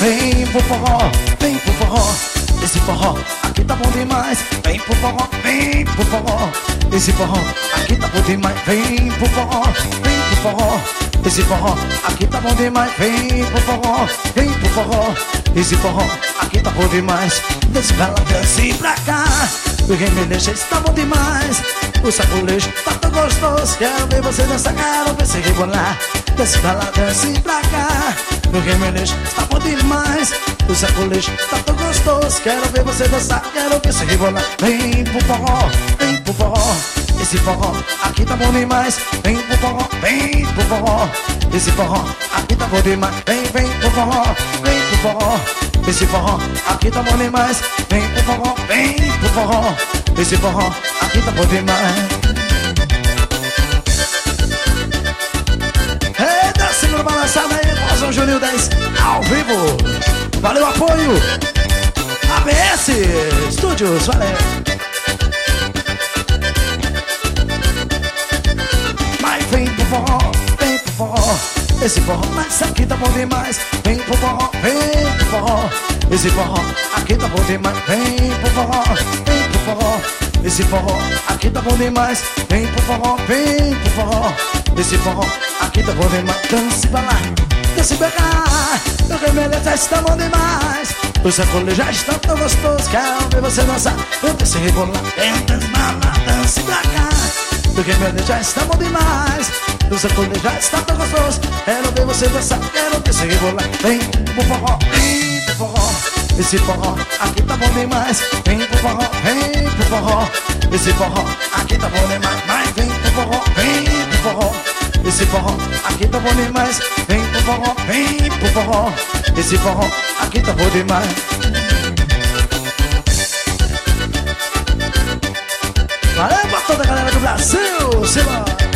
vem pro forró, vem pro forró. Esse forró aqui tá bom demais. Vem pro forró, vem pro forró. Esse forró aqui tá bom demais. Vem pro forró, vem pro forró. Esse forró aqui tá bom demais. Vem pro forró, vem pro forró. Esse forró aqui tá bom demais. Desce pra lá, desce pra cá. O remeleixo está bom demais. O sacolejo tá tão gostoso. Quero ver você dançar, quero ver você rebolar. Desce pra lá, desce pra cá. O remeleixo está bom demais. O sacolejo tá tão gostoso. Quero ver você dançar, quero ver você rebolar. Vem pro forró, vem pro forró. Esse forró aqui tá bom demais. Vem pro forró, vem pro forró. Esse forró aqui tá bom demais. Vem, vem pro forró, vem pro forró. Esse forró aqui tá bom demais. Vem pro forró, vem pro forró. Esse forró aqui tá bom demais. Eita, segura balançada aí, Mozão Juninho 10 ao vivo. Valeu o apoio. ABS Studios, valeu. Mas vem pro forró, vem pro forró. Esse forró, mas aqui tá bom demais. Vem pro forró, vem pro forró. Esse forró aqui tá bom demais. Vem pro forró, vem pro forró. Esse forró aqui tá bom demais. Vem pro forró, vem pro forró. Esse forró aqui tá bom demais. Dance pra lá, dance pra cá. O remelho já está bom demais. O sacolejo já está tão gostoso. Quero ver você dançar, ver você rebolar. Dance pra lá, dance pra cá. O remelho já está bom demais. O sacolejo já está tão gostoso. Quero ver você dançar, quero ver você rebolar. Vem pro forró, vem pro forró. Esse forró aqui tá bom demais. Vem pro forró, vem pro forró. Esse forró aqui tá bom demais. Mas vem pro forró, vem pro forró. Esse forró aqui tá bom demais. Vem pro forró, vem pro forró. Esse forró aqui tá bom demais. Valeu pra toda a galera do Brasil, Simão.